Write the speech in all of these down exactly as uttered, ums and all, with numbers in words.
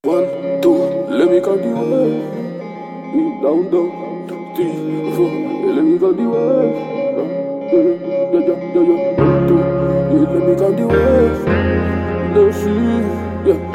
One, two, let me count the way. Down, down, three, four, let me count the way. Yeah, yeah, yeah, yeah, yeah. One, two, yeah, let me count the way. Let's see, yeah,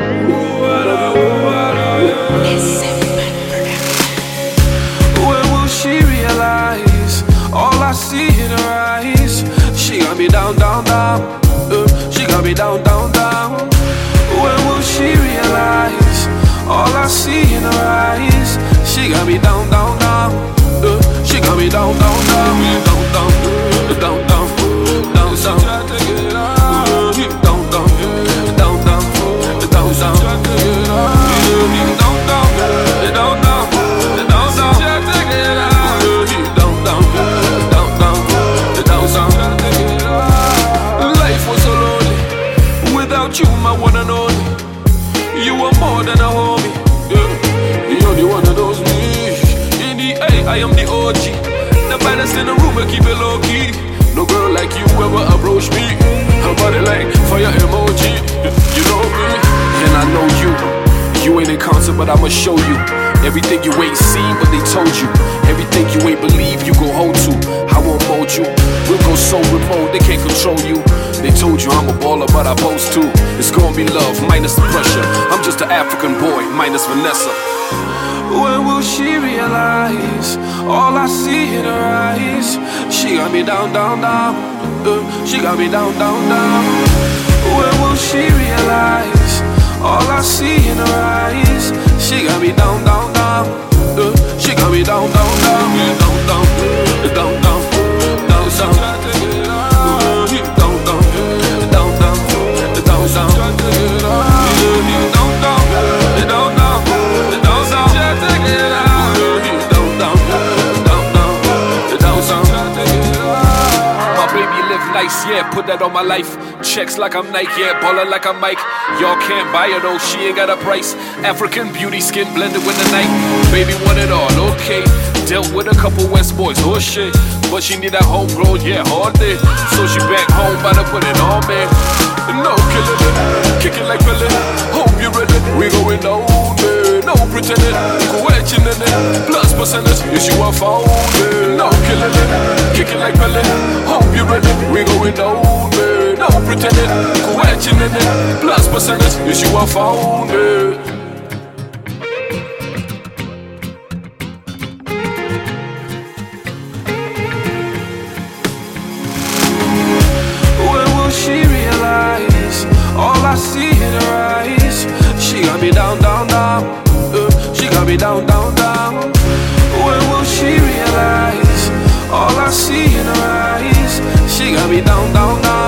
When will she realize all I see in her eyes? She got me down, down, down. Uh, she got me down, down, down. When will she realize all I see in her eyes? She got me down, down, down. Uh, she got me down, down, down, down, down, down, down, down, down, down, down, down, life was so lonely without you, my one and only. You were more than a homie, yeah. You're the one that knows me. In the A, I am the O G. The baddest in the room, I keep it low key. No girl like you ever approach me. Her body like fire emoji. You know me, and I know you. You ain't in concert, but I'ma show you everything you ain't seen, but they told you. Everything you ain't believe, you gon' hold to. I won't mold you. We'll go so remote, they can't control you. They told you I'm a baller, but I boast too. It's gonna be love, minus the pressure. I'm just an African boy, minus Vanessa. When will she realize all I see in her eyes? She got me down, down, down. Uh, she got me down, down, down. When will she realize all I see in her eyes? She got me down, down, down. Uh, she got me down, down, down, down, down, down, down, down, down. Nice, yeah, put that on my life. Checks like I'm Nike, yeah, ballin' like I'm Mike. Y'all can't buy her though, she ain't got a price. African beauty, skin blended with the night. Baby want it all, okay. Dealt with a couple West boys, oh shit. But she need that homegrown, yeah, all day. So she back home, bout to put it on, man. No killing it, kicking like Billy. Hope you ready, we going down there. No pretending, question in it. Plus percentage, is you a phone, yeah. No killing it, kicking like Billy. Hope you ready, we going down there. No pretending, question in it. Plus percentage, is you a phone, yeah. She realize all I see in her eyes. She got me down, down, down. Uh, she got me down, down, down. When will she realize all I see in her eyes? She got me down, down, down.